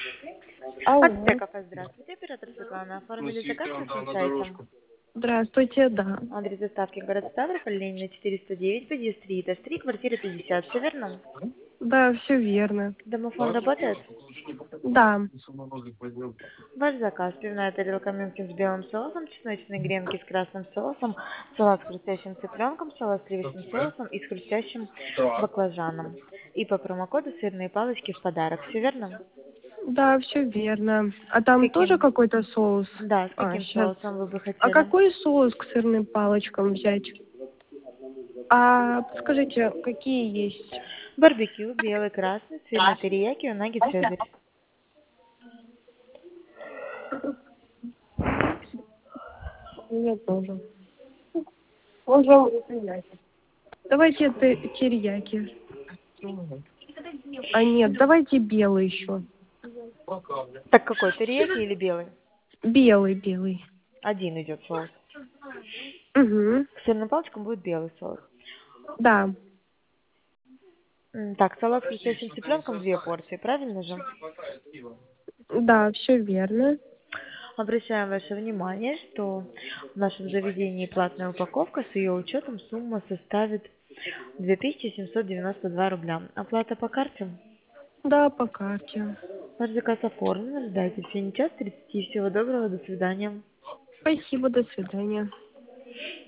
Алло. Кафе, здравствуйте, оператор Светлана. Оформили заказ нашим сайтом. Здравствуйте, да. Адрес доставки город Ставрополь, Ленина 409, подъезд 3, этаж 3, квартира 50. Все верно? Да, все верно. Домофон работает? Да. Ваш заказ: пивная тарелка мюнхен с белым соусом, чесночные гренки с красным соусом, салат с хрустящим цыпленком, салат с сливочным соусом и с хрустящим баклажаном. И по промокоду сырные палочки в подарок. Все верно? Да, все верно. А С там тоже каким? какой-то соус? Да, с каким Сейчас. соусом вы бы А хотели? какой соус к сырным палочкам взять? А подскажите, какие есть? Барбекю, белый, красный, сырный терияки, унаги, цезарь. Нет, тоже. Можно терияки. Давайте терияки. А нет, давайте белый еще. Так какой, терияки или белый? Белый, белый. Один идет соус. Угу. К сырным палочкам будет белый соус. Да. Так, салат с хрустящим цыпленком 2 порции, правильно же? Да, все верно. Обращаем ваше внимание, что в нашем заведении платная упаковка, с ее учетом сумма составит 2792 рубля. Оплата по карте? Да, по карте. Ваш заказ оформлен, ждайте в течение часа 30. Всего доброго, до свидания. Спасибо, до свидания.